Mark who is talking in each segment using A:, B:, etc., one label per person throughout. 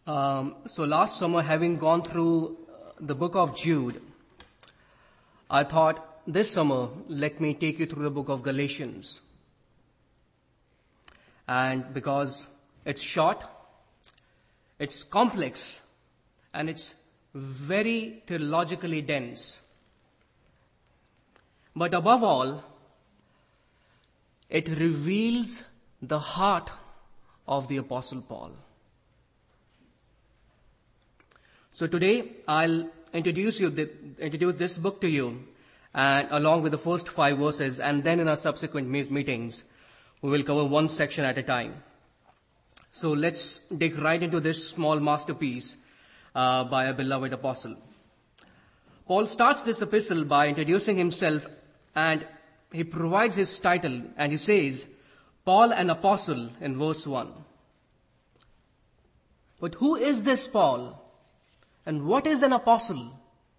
A: So last summer, having gone through the book of Jude, I thought this summer, let me take you through the book of Galatians. And because it's short, it's complex, and it's very theologically dense. But above all, it reveals the heart of the Apostle Paul. So today, I'll introduce this book to you, and along with the first 5 verses, and then in our subsequent meetings, we will cover one section at a time. So let's dig right into this small masterpiece by a beloved apostle. Paul starts this epistle by introducing himself, and he provides his title, and he says, Paul, an apostle, in verse 1. But who is this Paul? And what is an apostle?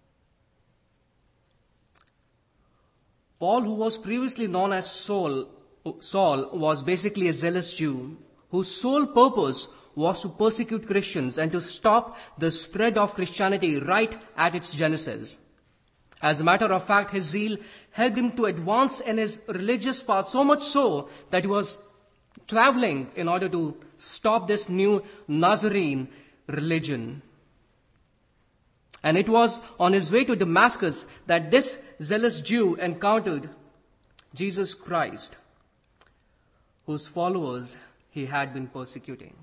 A: Paul, who was previously known as Saul, was basically a zealous Jew whose sole purpose was to persecute Christians and to stop the spread of Christianity right at its genesis. As a matter of fact, his zeal helped him to advance in his religious path, so much so that he was traveling in order to stop this new Nazarene religion. And it was on his way to Damascus that this zealous Jew encountered Jesus Christ, whose followers he had been persecuting.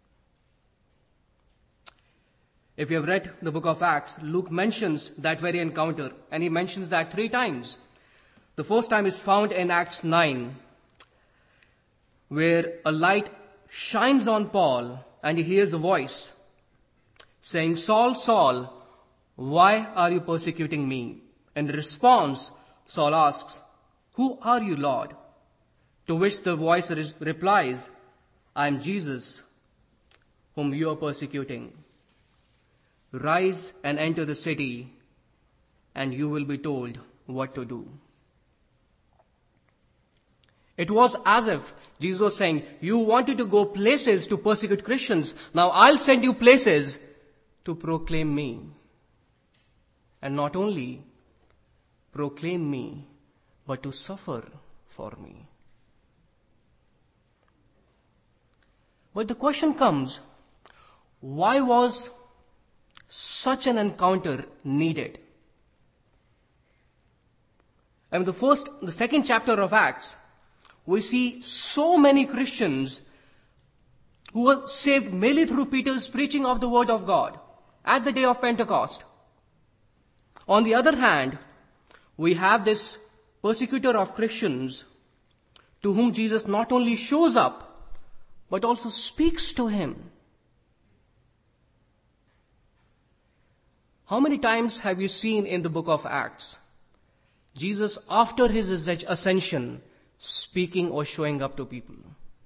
A: If you have read the book of Acts, Luke mentions that very encounter, and he mentions that 3 times. The first time is found in Acts 9, where a light shines on Paul, and he hears a voice saying, Saul, Saul, why are you persecuting me? In response, Saul asks, Who are you, Lord? To which the voice replies, I am Jesus, whom you are persecuting. Rise and enter the city, and you will be told what to do. It was as if Jesus was saying, you wanted to go places to persecute Christians. Now I'll send you places to proclaim me. And not only proclaim me, but to suffer for me. But the question comes, why was such an encounter needed? And the second chapter of Acts, we see so many Christians who were saved merely through Peter's preaching of the word of God at the day of Pentecost. On the other hand, we have this persecutor of Christians to whom Jesus not only shows up, but also speaks to him. How many times have you seen in the book of Acts Jesus, after his ascension, speaking or showing up to people?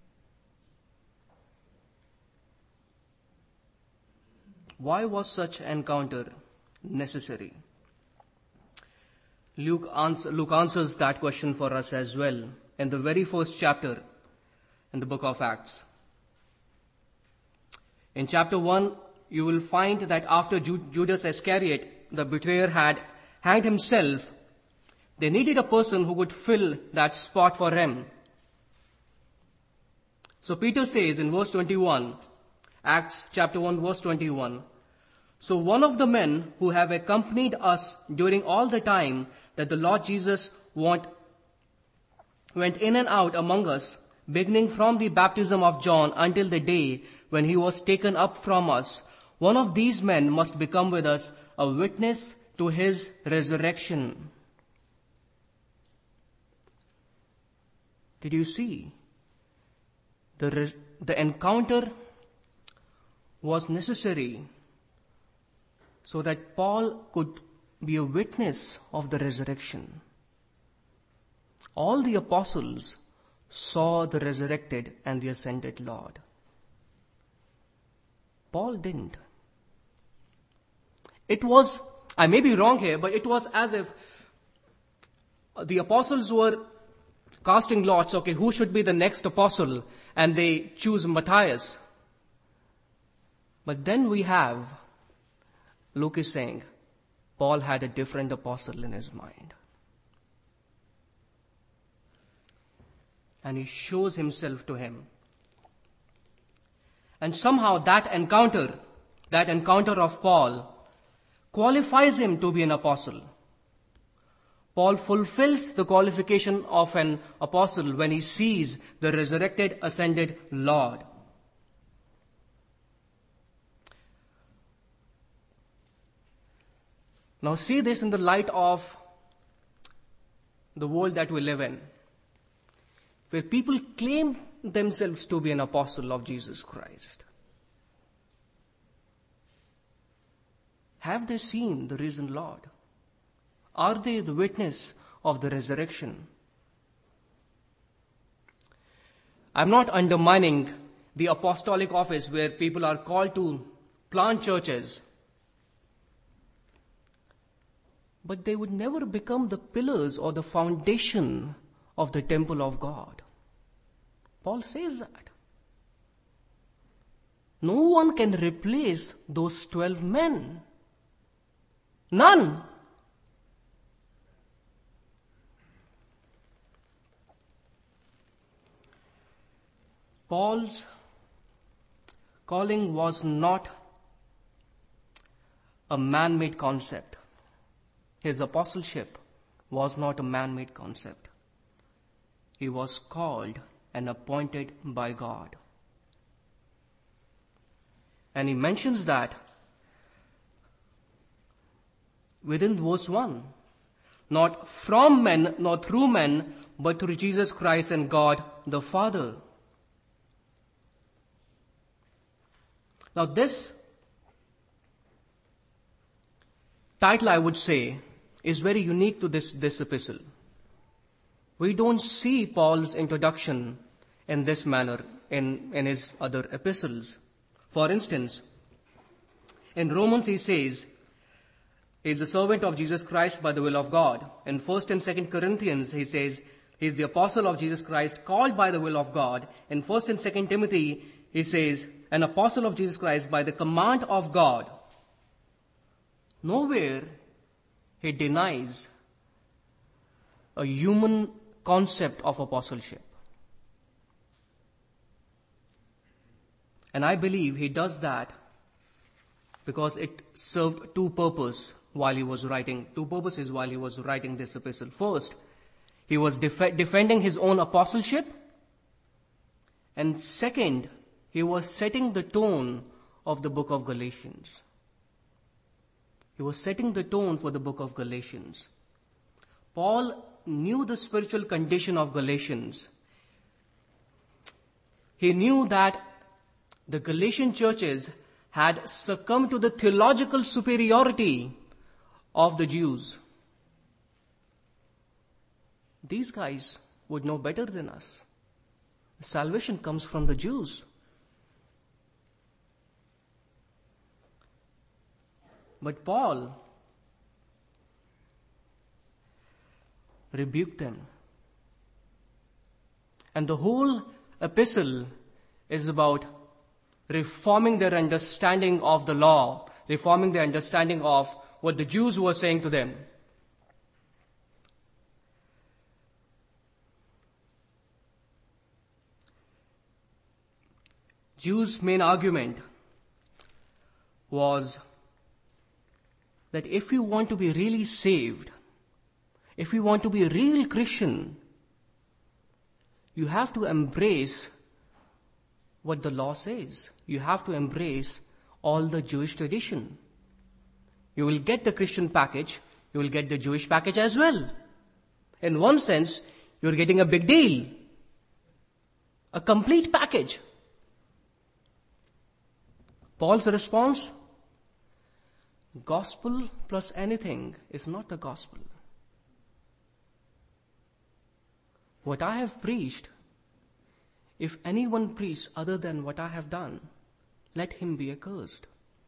A: Why was such encounter necessary? Luke answers that question for us as well in the very first chapter in the book of Acts. In chapter 1, you will find that after Judas Iscariot, the betrayer, had hanged himself, they needed a person who would fill that spot for him. So Peter says in verse 21, Acts chapter 1 verse 21, So one of the men who have accompanied us during all the time that the Lord Jesus went in and out among us, beginning from the baptism of John until the day when he was taken up from us, one of these men must become with us a witness to his resurrection. Did you see? The encounter was necessary so that Paul could be a witness of the resurrection. All the apostles saw the resurrected and the ascended Lord. Paul didn't. It was, I may be wrong here, but it was as if the apostles were casting lots, okay, who should be the next apostle? And they choose Matthias. But then we have, Luke is saying, Paul had a different apostle in his mind. And he shows himself to him. And somehow that encounter of Paul, qualifies him to be an apostle. Paul fulfills the qualification of an apostle when he sees the resurrected, ascended Lord. Now see this in the light of the world that we live in, where people claim themselves to be an apostle of Jesus Christ. Have they seen the risen Lord? Are they the witness of the resurrection? I'm not undermining the apostolic office where people are called to plant churches, but they would never become the pillars or the foundation of the temple of God. Paul says that. No one can replace those 12 men. None. Paul's calling was not a man-made concept. His apostleship was not a man-made concept. He was called and appointed by God. And he mentions that within verse 1. Not from men, nor through men, but through Jesus Christ and God the Father. Now this title, I would say, is very unique to this epistle. We don't see Paul's introduction in this manner in his other epistles. For instance, in Romans he says, he is a servant of Jesus Christ by the will of God. In 1st and 2nd Corinthians he says, he is the apostle of Jesus Christ called by the will of God. In 1st and 2nd Timothy he says, an apostle of Jesus Christ by the command of God. Nowhere he denies a human concept of apostleship. And I believe he does that because it served two purposes while he was writing this epistle. First, he was defending his own apostleship. And second, he was setting the tone of the book of Galatians. He was setting the tone for the book of Galatians. Paul knew the spiritual condition of Galatians. He knew that the Galatian churches had succumbed to the theological superiority of the Jews. These guys would know better than us. Salvation comes from the Jews. But Paul rebuked them. And the whole epistle is about reforming their understanding of the law, reforming their understanding of what the Jews were saying to them. Jews' main argument was that if you want to be really saved, if you want to be a real Christian, you have to embrace what the law says. You have to embrace all the Jewish tradition. You will get the Christian package, you will get the Jewish package as well. In one sense, you're getting a big deal. A complete package. Paul's response? Gospel plus anything is not the gospel. What I have preached, if anyone preaches other than what I have done, let him be accursed.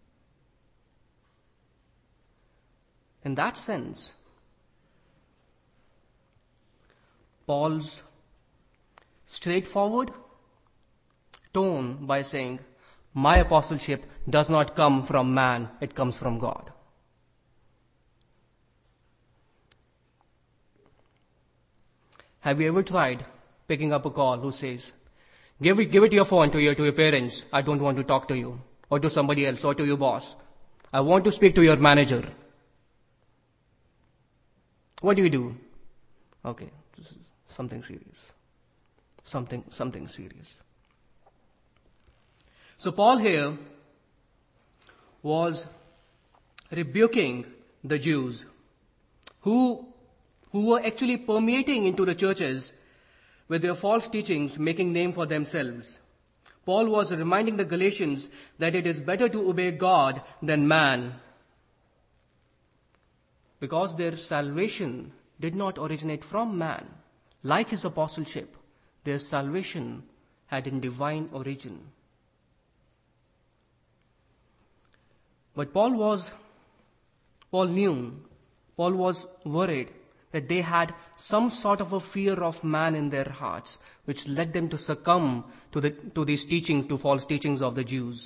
A: In that sense, Paul's straightforward tone by saying, My apostleship does not come from man, it comes from God. Have you ever tried picking up a call who says, give it your phone to your parents, I don't want to talk to you, or to somebody else, or to your boss. I want to speak to your manager. What do? Okay, this is something serious. Something serious. So Paul here was rebuking the Jews who were actually permeating into the churches with their false teachings, making name for themselves. Paul was reminding the Galatians that it is better to obey God than man, because their salvation did not originate from man. Like his apostleship, their salvation had a divine origin. But Paul was worried that they had some sort of a fear of man in their hearts, which led them to succumb to these teachings, to false teachings of the Jews.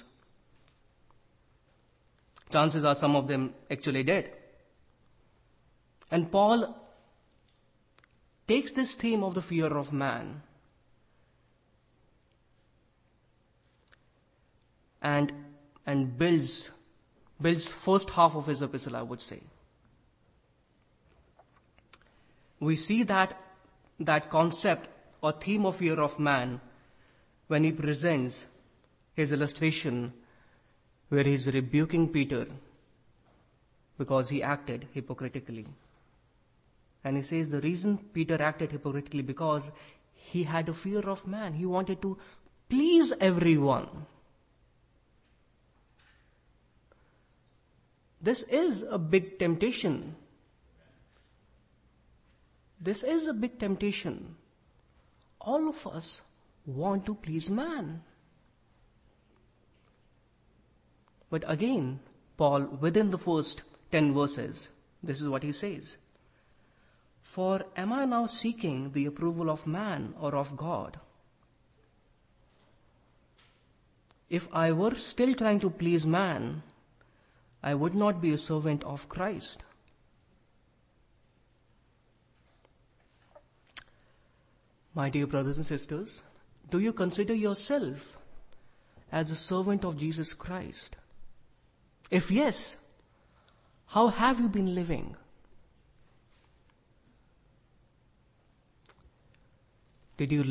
A: Chances are some of them actually did. And Paul takes this theme of the fear of man and builds first half of his epistle, I would say. We see that concept or theme of fear of man when he presents his illustration where he's rebuking Peter because he acted hypocritically. And he says the reason Peter acted hypocritically because he had a fear of man. He wanted to please everyone. This is a big temptation. This is a big temptation. All of us want to please man. But again, Paul, within the first 10 verses, this is what he says. For am I now seeking the approval of man or of God? If I were still trying to please man, I would not be a servant of Christ. My dear brothers and sisters, do you consider yourself as a servant of Jesus Christ? If yes, how have you been living? Did you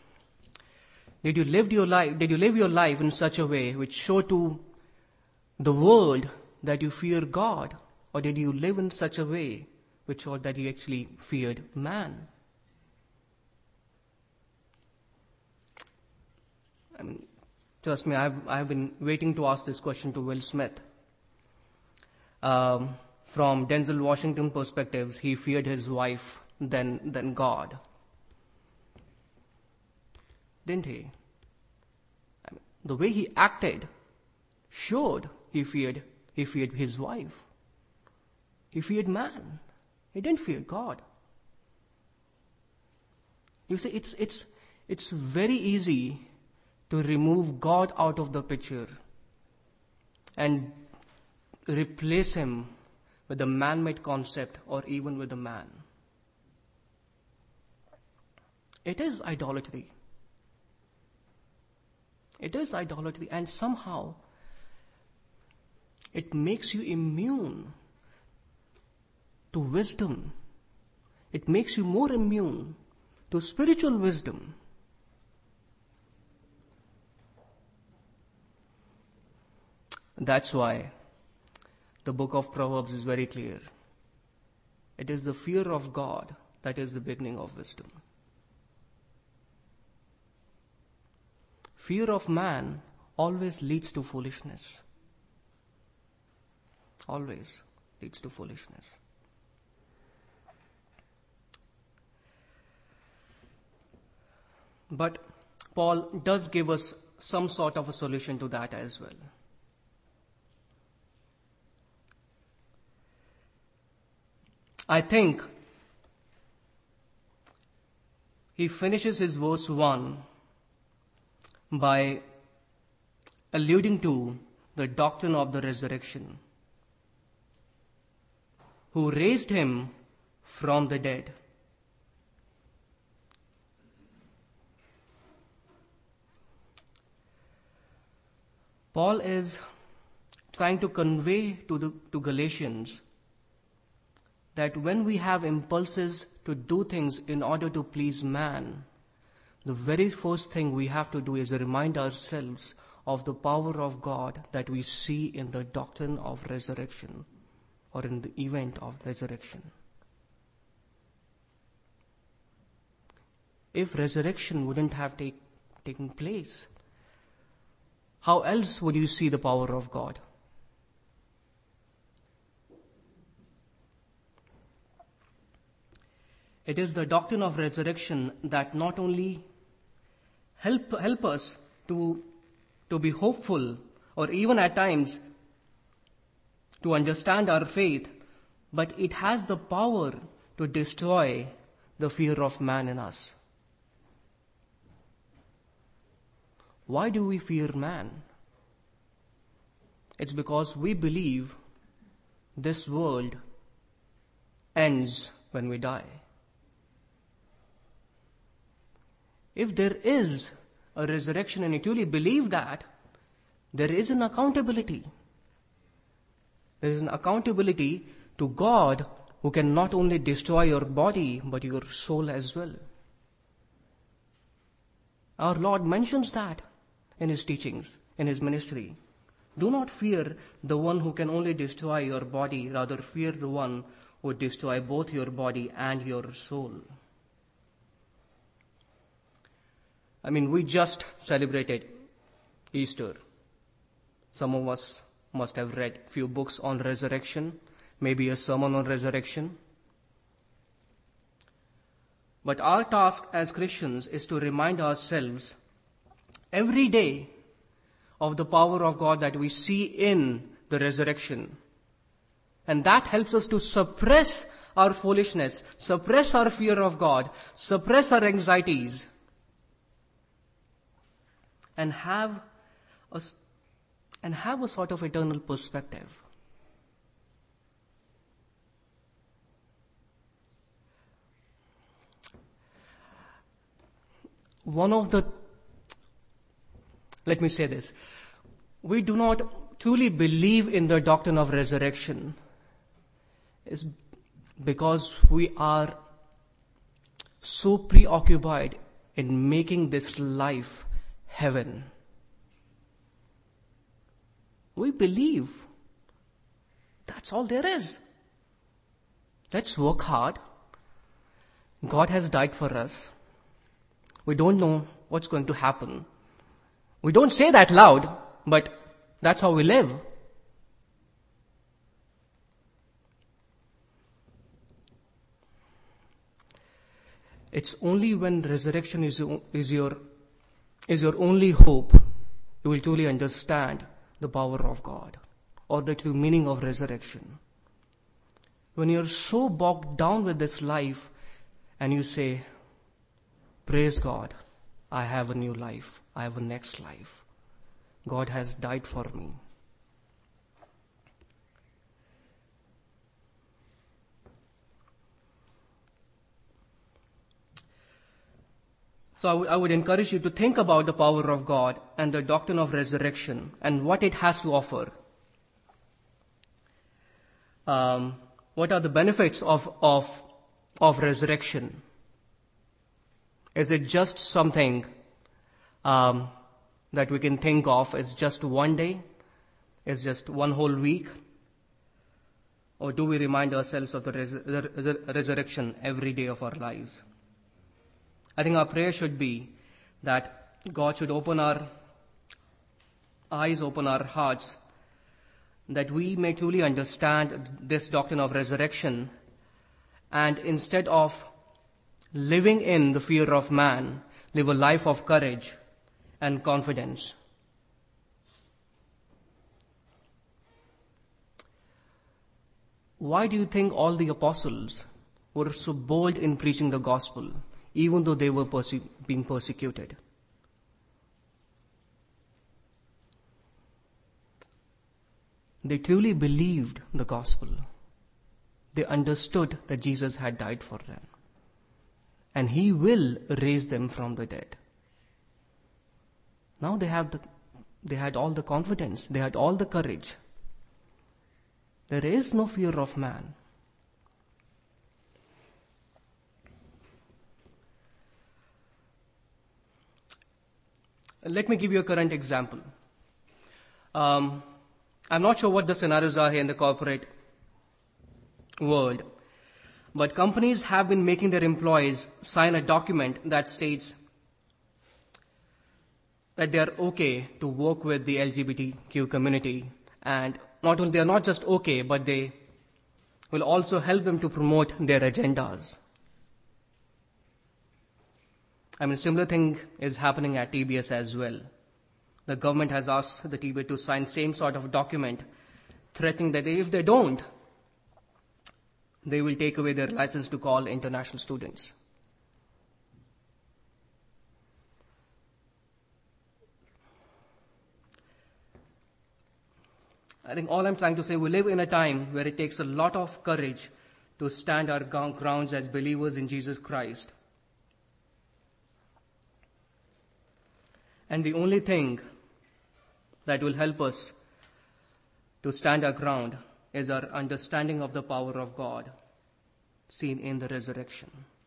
A: live your life in such a way which showed to the world that you fear God, or did you live in such a way which showed that you actually feared man? I mean, trust me, I've been waiting to ask this question to Will Smith. From Denzel Washington perspectives, he feared his wife than God. Didn't he? I mean, the way he acted showed he feared his wife. He feared man. He didn't fear God. You see, it's very easy to remove God out of the picture and replace him with a man-made concept or even with a man. It is idolatry. It is idolatry, and somehow it makes you immune to wisdom. It makes you more immune to spiritual wisdom. That's why the book of Proverbs is very clear. It is the fear of God that is the beginning of wisdom. Fear of man always leads to foolishness. Always leads to foolishness. But Paul does give us some sort of a solution to that as well. I think he finishes his verse 1 by alluding to the doctrine of the resurrection, who raised him from the dead. Paul is trying to convey to Galatians that when we have impulses to do things in order to please man, the very first thing we have to do is remind ourselves of the power of God that we see in the doctrine of resurrection or in the event of resurrection. If resurrection wouldn't have taken place, how else would you see the power of God? It is the doctrine of resurrection that not only help us to be hopeful, or even at times to understand our faith, but it has the power to destroy the fear of man in us. Why do we fear man? It's because we believe this world ends when we die. If there is a resurrection and you truly believe that, there is an accountability. There is an accountability to God, who can not only destroy your body but your soul as well. Our Lord mentions that in His teachings, in His ministry. Do not fear the one who can only destroy your body, rather fear the one who would destroy both your body and your soul. I mean, we just celebrated Easter. Some of us must have read a few books on resurrection, maybe a sermon on resurrection. But our task as Christians is to remind ourselves every day of the power of God that we see in the resurrection. And that helps us to suppress our foolishness, suppress our fear of God, suppress our anxieties, and have a sort of eternal perspective. Let me say this. We do not truly believe in the doctrine of resurrection is because we are so preoccupied in making this life heaven. We believe that's all there is. Let's work hard. God has died for us. We don't know what's going to happen. We don't say that loud, but that's how we live. It's only when resurrection is your only hope, you will truly understand the power of God or the true meaning of resurrection. When you're so bogged down with this life and you say, praise God, I have a new life, I have a next life. God has died for me. So I would encourage you to think about the power of God and the doctrine of resurrection and what it has to offer. What are the benefits of resurrection? Is it just something that we can think of as just one day? Is just one whole week? Or do we remind ourselves of the resurrection every day of our lives? I think our prayer should be that God should open our eyes, open our hearts, that we may truly understand this doctrine of resurrection, and instead of living in the fear of man, live a life of courage and confidence. Why do you think all the apostles were so bold in preaching the gospel, even though they were being persecuted? They truly believed the gospel. They understood that Jesus had died for them. And He will raise them from the dead. Now they had all the confidence. They had all the courage. There is no fear of man. Let me give you a current example. I'm not sure what the scenarios are here in the corporate world, but companies have been making their employees sign a document that states that they are okay to work with the LGBTQ community, and they are not just okay, but they will also help them to promote their agendas. Similar thing is happening at TBS as well. The government has asked the TBS to sign same sort of document, threatening that if they don't, they will take away their license to call international students. I think all I'm trying to say, we live in a time where it takes a lot of courage to stand our grounds as believers in Jesus Christ. And the only thing that will help us to stand our ground is our understanding of the power of God seen in the resurrection.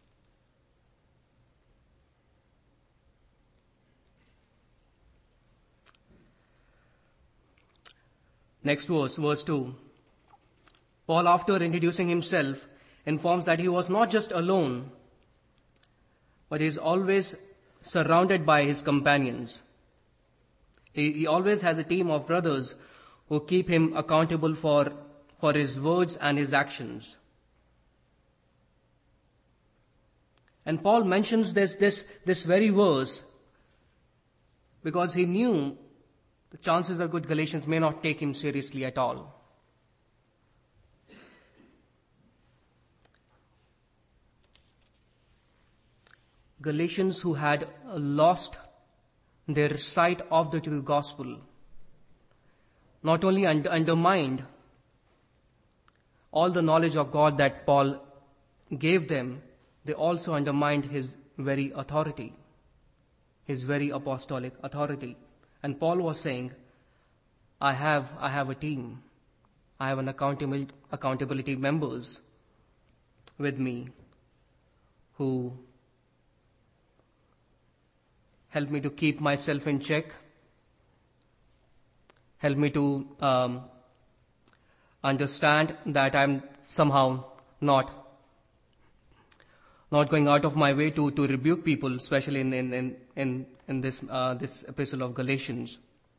A: Next verse 2. Paul, after introducing himself, informs that he was not just alone, but he is always surrounded by his companions. He always has a team of brothers who keep him accountable for his words and his actions. And Paul mentions this very verse because he knew the chances are good Galatians may not take him seriously at all. Galatians who had lost their sight of the true gospel not only undermined all the knowledge of God that Paul gave them, they also undermined his very authority, his very apostolic authority. And Paul was saying, I have a team. I have an accountability members with me who help me to keep myself in check, help me to understand that I'm somehow not going out of my way to rebuke people, especially in this epistle of Galatians.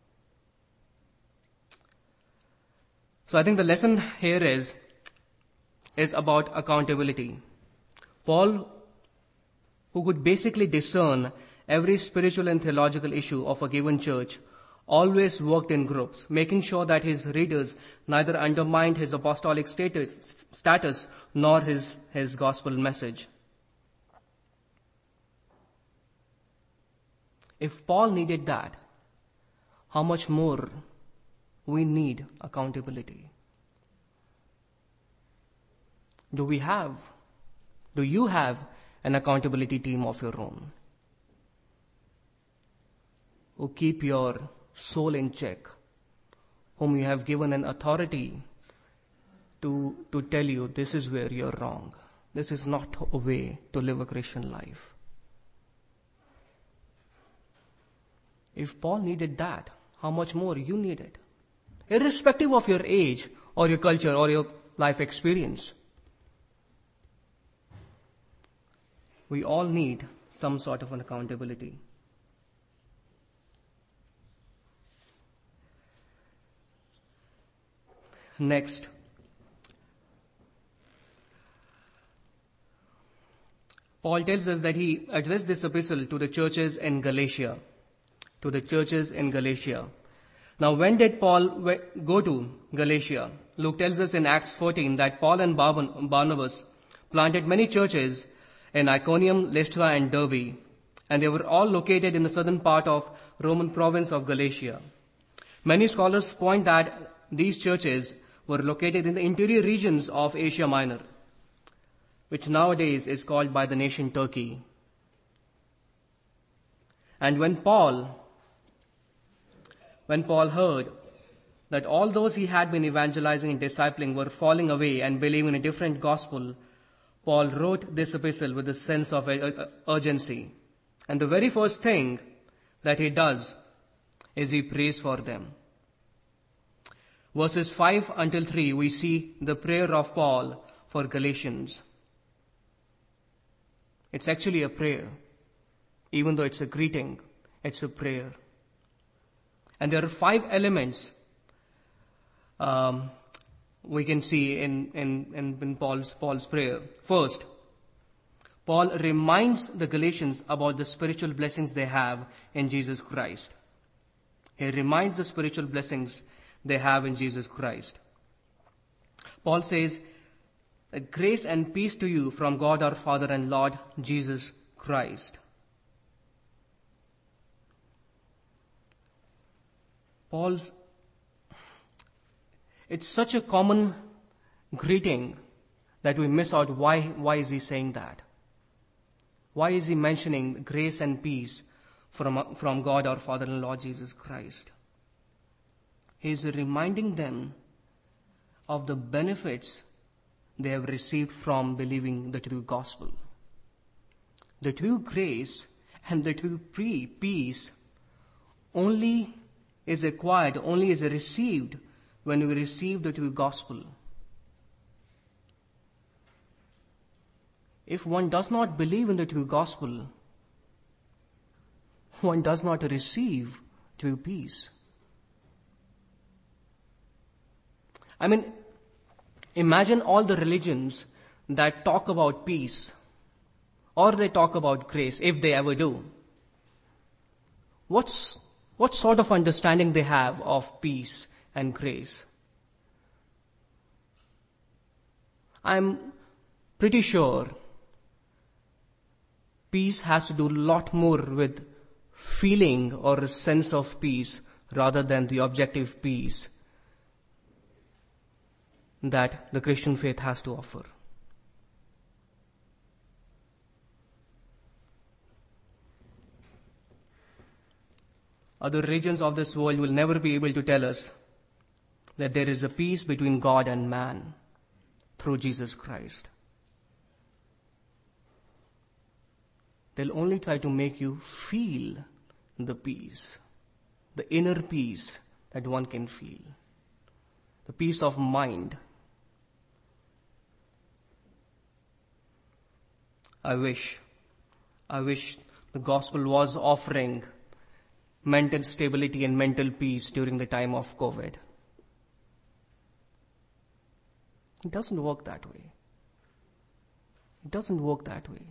A: So I think the lesson here is about accountability. Paul, who could basically discern every spiritual and theological issue of a given church, always worked in groups, making sure that his readers neither undermined his apostolic status nor his gospel message. If Paul needed that, how much more we need accountability? Do you have an accountability team of your own who keep your soul in check, whom you have given an authority to tell you this is where you're wrong, this is not a way to live a Christian life? If Paul needed that, how much more you need it? Irrespective of your age or your culture or your life experience. We all need some sort of an accountability. Next, Paul tells us that he addressed this epistle to the churches in Galatia. Now, when did Paul go to Galatia? Luke tells us in Acts 14 that Paul and Barnabas planted many churches in Iconium, Lystra, and Derbe, and they were all located in the southern part of Roman province of Galatia. Many scholars point that these churches were located in the interior regions of Asia Minor, which nowadays is called by the nation Turkey. And when Paul heard that all those he had been evangelizing and discipling were falling away and believing in a different gospel, Paul wrote this epistle with a sense of urgency. And the very first thing that he does is he prays for them. Verses 5 until 3, we see the prayer of Paul for Galatians. It's actually a prayer. Even though it's a greeting, it's a prayer. And there are 5 elements we can see in Paul's prayer. First, Paul reminds the Galatians about the spiritual blessings they have in Jesus Christ. He reminds the spiritual blessings they have in Jesus Christ. Paul says, grace and peace to you from God our Father and Lord Jesus Christ. It's such a common greeting that we miss out. Why is he saying that? Why is he mentioning grace and peace from God our Father and Lord Jesus Christ? He is reminding them of the benefits they have received from believing the true gospel. The true grace and the true peace only is acquired, only is received when we receive the true gospel. If one does not believe in the true gospel, one does not receive true peace. I mean, imagine all the religions that talk about peace or they talk about grace, if they ever do. What sort of understanding they have of peace and grace? I'm pretty sure peace has to do a lot more with feeling or a sense of peace rather than the objective peace that the Christian faith has to offer. Other religions of this world will never be able to tell us that there is a peace between God and man through Jesus Christ. They'll only try to make you feel the peace, the inner peace that one can feel, the peace of mind. I wish the gospel was offering mental stability and mental peace during the time of COVID. It doesn't work that way. It doesn't work that way.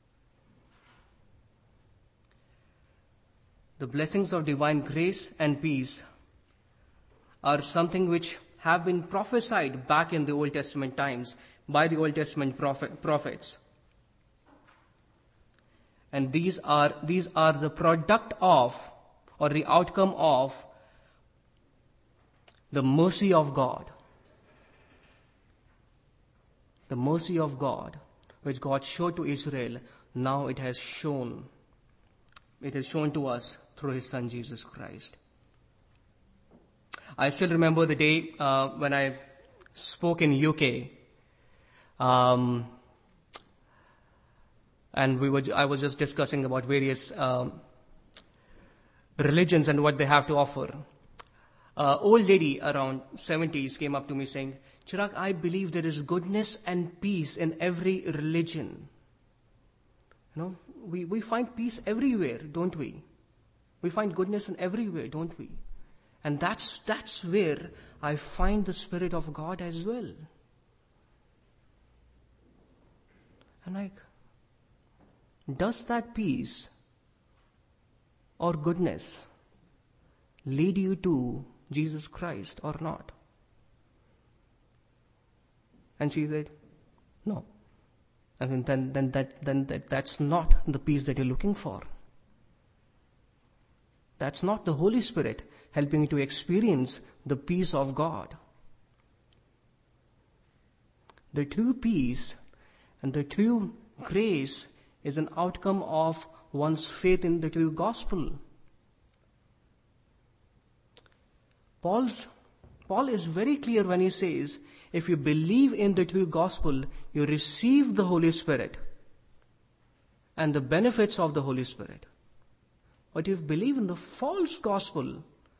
A: The blessings of divine grace and peace are something which have been prophesied back in the Old Testament times by the Old Testament prophets. And these are the product of, or the outcome of, the mercy of God. The mercy of God, which God showed to Israel, now it has shown to us through His Son Jesus Christ. I still remember the day when I spoke in UK, and I was just discussing about various religions and what they have to offer. Old lady around 70s came up to me saying, "Chirag, I believe there is goodness and peace in every religion." We find peace everywhere, don't we? We find goodness in everywhere, don't we? And that's where I find the Spirit of God as well. And does that peace or goodness lead you to Jesus Christ or not? And she said, no. And then that's not the peace that you're looking for. That's not the Holy Spirit helping you to experience the peace of God. The true peace and the true grace is an outcome of one's faith in the true gospel. Paul is very clear when he says, if you believe in the true gospel, you receive the Holy Spirit and the benefits of the Holy Spirit. But if you believe in the false gospel,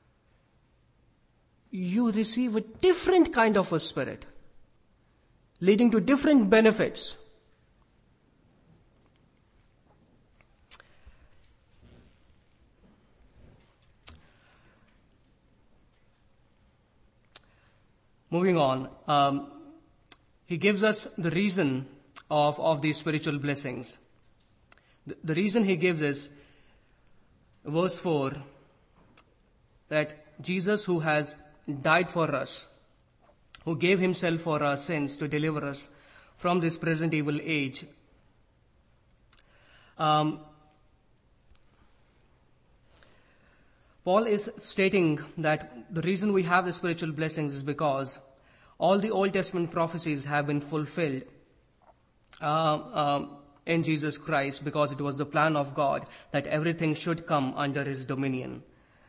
A: you receive a different kind of a spirit, leading to different benefits. Moving on, he gives us the reason of these spiritual blessings. The reason he gives is, verse 4, that Jesus, who has died for us, who gave himself for our sins to deliver us from this present evil age, Paul is stating that the reason we have the spiritual blessings is because all the Old Testament prophecies have been fulfilled in Jesus Christ, because it was the plan of God that everything should come under his dominion.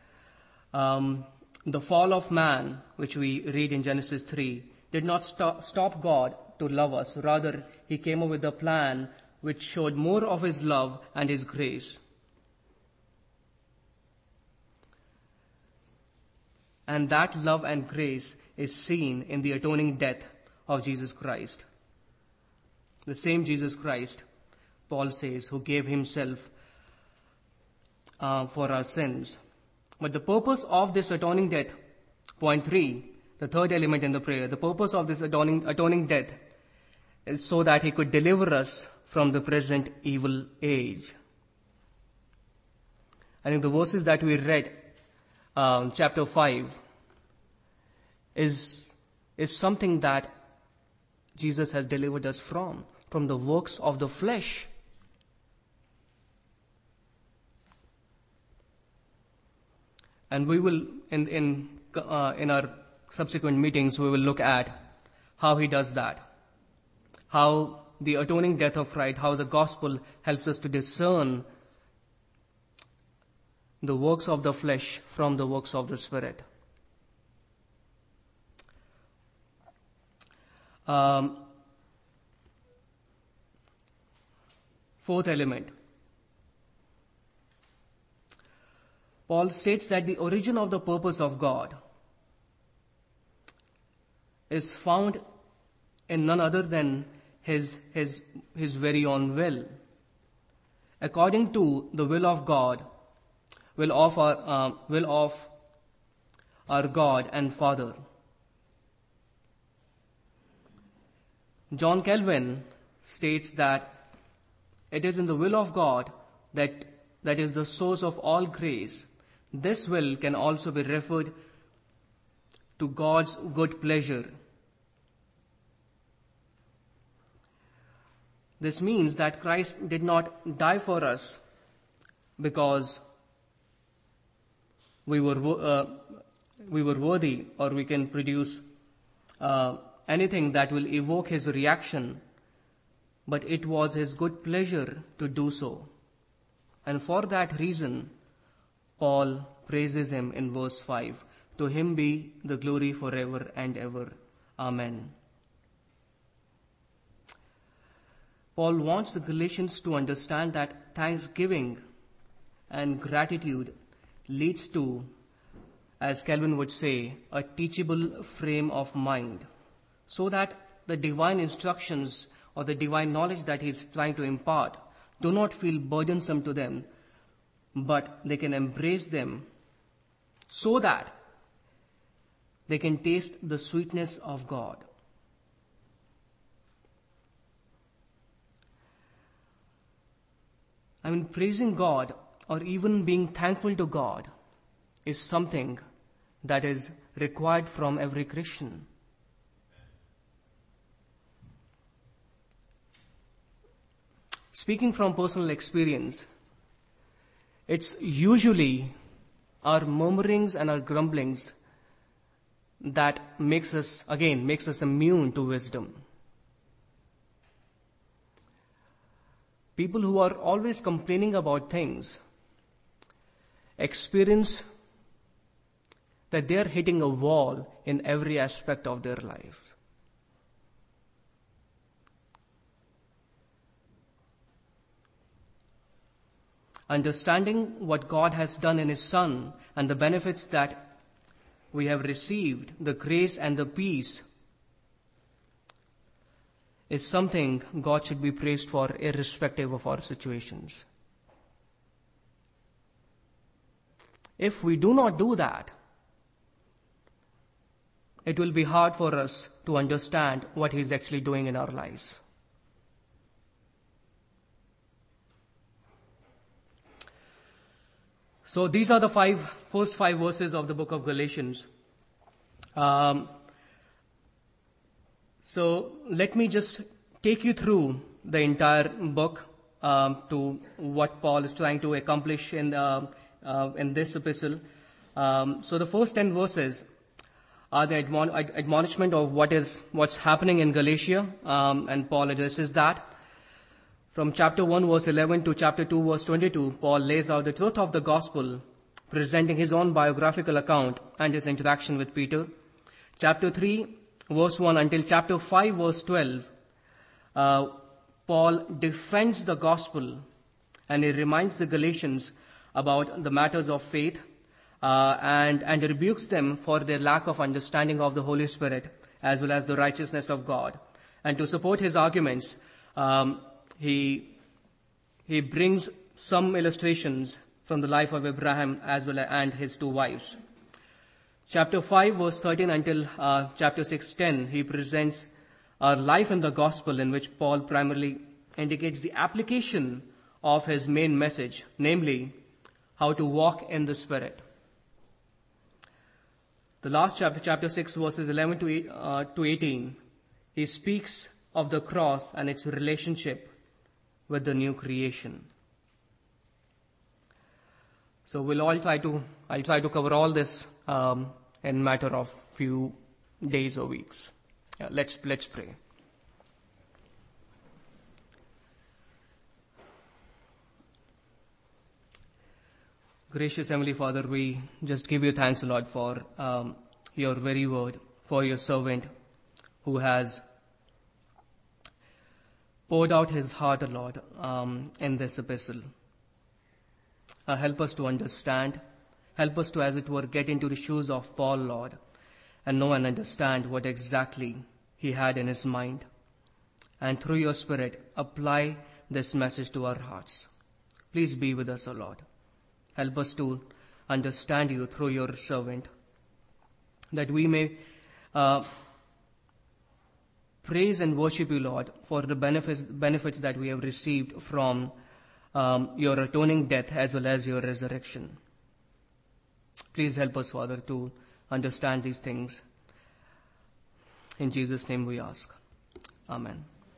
A: The fall of man, which we read in Genesis 3, did not stop God to love us. Rather, he came up with a plan which showed more of his love and his grace. And that love and grace is seen in the atoning death of Jesus Christ. The same Jesus Christ, Paul says, who gave himself for our sins. But the purpose of this atoning death, point 3, the third element in the prayer, the purpose of this atoning death is so that he could deliver us from the present evil age. I think the verses that we read, chapter 5, is something that Jesus has delivered us from the works of the flesh. And we will, in our subsequent meetings, we will look at how he does that. How the atoning death of Christ, how the gospel helps us to discern the works of the flesh from the works of the Spirit. Fourth element. Paul states that the origin of the purpose of God is found in none other than his very own will. According to the will of God, will of our God and Father. John Calvin states that it is in the will of God that is the source of all grace. This will can also be referred to God's good pleasure. This means that Christ did not die for us because we were worthy, or we can produce anything that will evoke his reaction, but it was his good pleasure to do so. And for that reason, Paul praises him in verse 5. To him be the glory forever and ever. Amen. Paul wants the Galatians to understand that thanksgiving and gratitude leads to, as Calvin would say, a teachable frame of mind, so that the divine instructions or the divine knowledge that he is trying to impart do not feel burdensome to them, but they can embrace them so that they can taste the sweetness of God. Praising God or even being thankful to God is something that is required from every Christian. Speaking from personal experience, it's usually our murmurings and our grumblings that makes us immune to wisdom. People who are always complaining about things experience that they are hitting a wall in every aspect of their lives. Understanding what God has done in His Son and the benefits that we have received, the grace and the peace, is something God should be praised for irrespective of our situations. If we do not do that, it will be hard for us to understand what He is actually doing in our lives. So these are the first five verses of the book of Galatians. So let me just take you through the entire book to what Paul is trying to accomplish in this epistle. So the first 10 verses are the admonishment of what's happening in Galatia, and Paul addresses that. From chapter 1 verse 11 to chapter 2 verse 22, Paul lays out the truth of the gospel, presenting his own biographical account and his interaction with Peter. Chapter 3 verse 1 until chapter 5 verse 12, Paul defends the gospel and he reminds the Galatians about the matters of faith and rebukes them for their lack of understanding of the Holy Spirit as well as the righteousness of God. And to support his arguments, he brings some illustrations from the life of Abraham as well and his two wives. Chapter 5 verse 13 until chapter 6:10, he presents our life in the gospel, in which Paul primarily indicates the application of his main message, namely how to walk in the Spirit. The last chapter 6 verses 11 to 18, he speaks of the cross and its relationship with the new creation. So I'll try to cover all this in a matter of few days or weeks. Let's pray. Gracious Heavenly Father, we just give you thanks, Lord, for your very word, for your servant who has poured out his heart, Lord, in this epistle. Help us to understand. Help us to, as it were, get into the shoes of Paul, Lord, and know and understand what exactly he had in his mind. And through your Spirit, apply this message to our hearts. Please be with us, O Lord. Help us to understand you through your servant, that we may praise and worship you, Lord, for the benefits that we have received from your atoning death as well as your resurrection. Please help us, Father, to understand these things. In Jesus' name we ask. Amen.